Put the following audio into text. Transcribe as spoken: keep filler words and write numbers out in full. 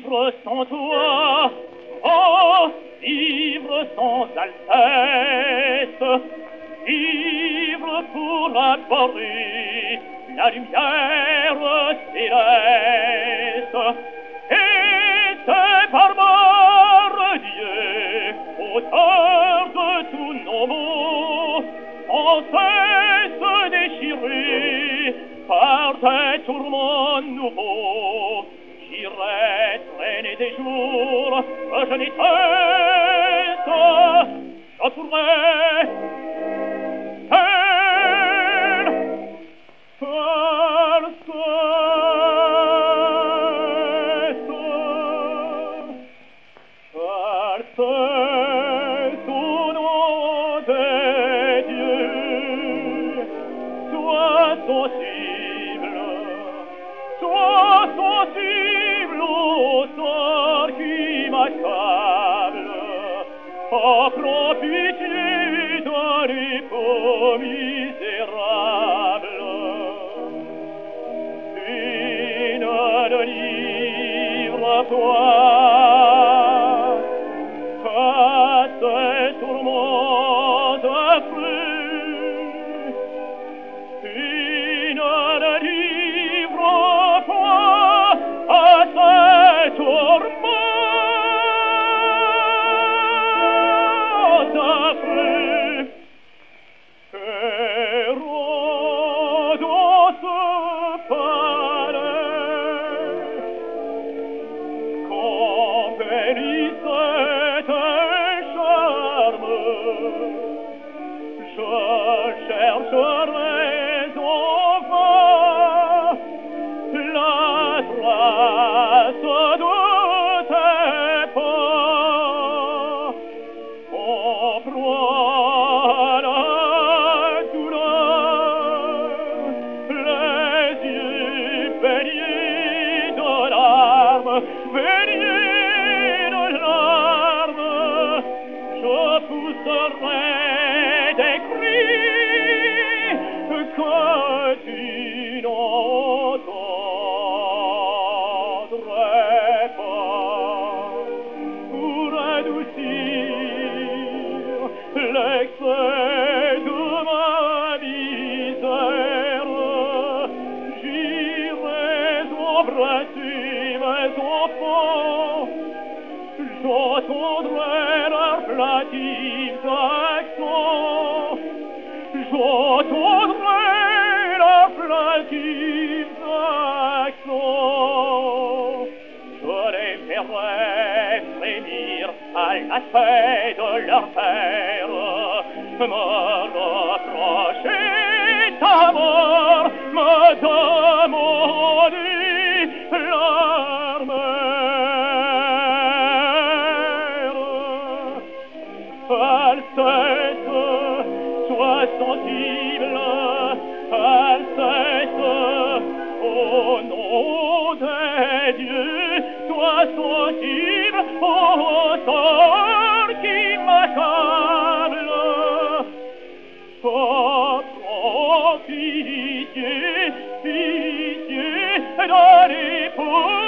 vivre sans toi, oh, vivre sans Altesse, vivre pour abhorrer la lumière céleste. Et c'est barbare Dieu, auteur de tous nos maux, sans cesse déchiré par des tourments nouveaux. J'irai traîner des jours que je n'ai cesse, je pourrai seul, seul, seul, seul, seul, sous nom de Dieu, sois sensible, sois sensible au sort qui m'accable. Oh, prends pitié dans les peaux misérables. Une de livre toi, à ces tourments affreux. Une de livre toi, à ces tourments affreux. Héros dans ce palais, qu'embellissait un charme, je chercherai en vain la trace de tes pas. En proie à la douleur, les yeux baignés de larmes, baignés de larmes, je pousserai des cris que tu n'entendrais pas, pour adoucir l'excès de ma misère. J'irai embrasser mes enfants, j'entendrai leurs plaintifs accents, j'entendrai leurs plaintifs accents. Je les verrai frémir à l'aspect de leur père, me reprocher ta mort, me demander leur mère. Alceste, sois sensible, Alceste, au nom de Dieu, sois sensible au sort qui m'accable. Oh, prends pitié, pitié, dans les peaux